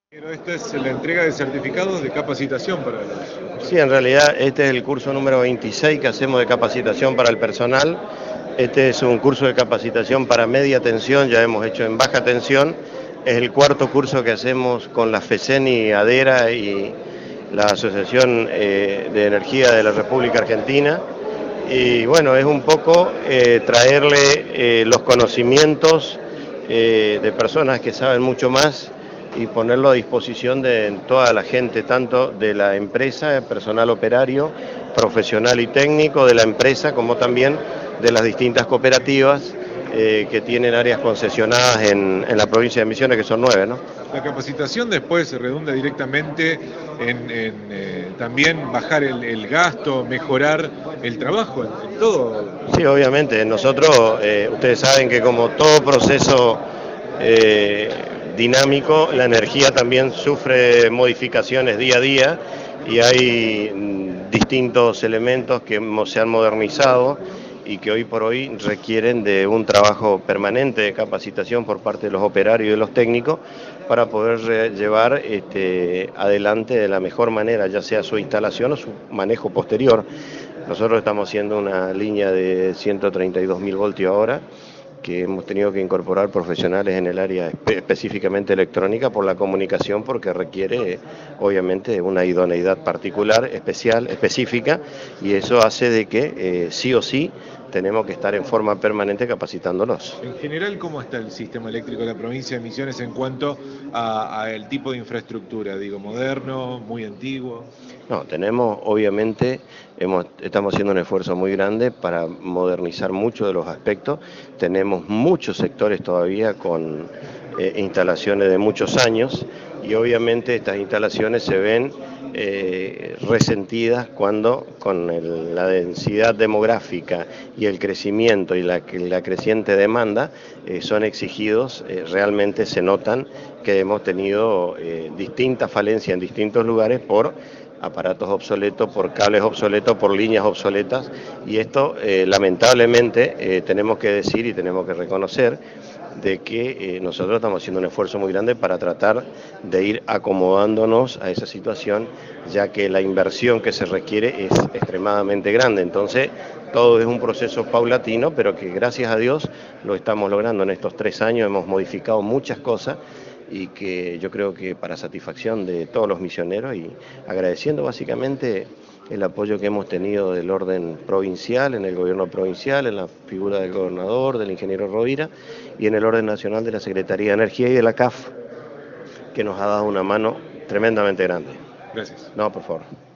Pero esta es la entrega de certificados de capacitación para los... Sí, en realidad este es el curso número 26 que hacemos de capacitación para el personal. Este es un curso de capacitación para media tensión, ya hemos hecho en baja tensión. Es el cuarto curso que hacemos con la FECENI ADERA y la Asociación de Energía de la República Argentina. Y bueno, es un poco traerle los conocimientos de personas que saben mucho más y ponerlo a disposición de toda la gente, tanto de la empresa, personal operario, profesional y técnico de la empresa, como también de las distintas cooperativas que tienen áreas concesionadas en la provincia de Misiones, que son 9, ¿no? La capacitación después redunda directamente en también bajar el gasto, mejorar el trabajo, en todo. Sí, obviamente. Nosotros, ustedes saben que como todo proceso dinámico, la energía también sufre modificaciones día a día y hay distintos elementos que se han modernizado y que hoy por hoy requieren de un trabajo permanente de capacitación por parte de los operarios y de los técnicos para poder llevar adelante de la mejor manera, ya sea su instalación o su manejo posterior. Nosotros estamos haciendo una línea de 132.000 voltios ahora, que hemos tenido que incorporar profesionales en el área específicamente electrónica por la comunicación, porque requiere obviamente una idoneidad particular, especial, específica, y eso hace de que sí o sí tenemos que estar en forma permanente capacitándolos. En general, ¿cómo está el sistema eléctrico de la provincia de Misiones en cuanto a el tipo de infraestructura? Digo, moderno, muy antiguo. No, tenemos, obviamente, estamos haciendo un esfuerzo muy grande para modernizar muchos de los aspectos. Tenemos muchos sectores todavía con instalaciones de muchos años y obviamente estas instalaciones se ven resentidas cuando con la densidad demográfica y el crecimiento y la creciente demanda son exigidos, realmente se notan que hemos tenido distintas falencias en distintos lugares por aparatos obsoletos, por cables obsoletos, por líneas obsoletas, y esto lamentablemente tenemos que decir y tenemos que reconocer de que nosotros estamos haciendo un esfuerzo muy grande para tratar de ir acomodándonos a esa situación, ya que la inversión que se requiere es extremadamente grande. Entonces, todo es un proceso paulatino, pero que gracias a Dios lo estamos logrando. En estos 3 años hemos modificado muchas cosas y que yo creo que para satisfacción de todos los misioneros, y agradeciendo básicamente el apoyo que hemos tenido del orden provincial, en el gobierno provincial, en la figura del gobernador, del ingeniero Rovira, y en el orden nacional de la Secretaría de Energía y de la CAF, que nos ha dado una mano tremendamente grande. Gracias. No, por favor.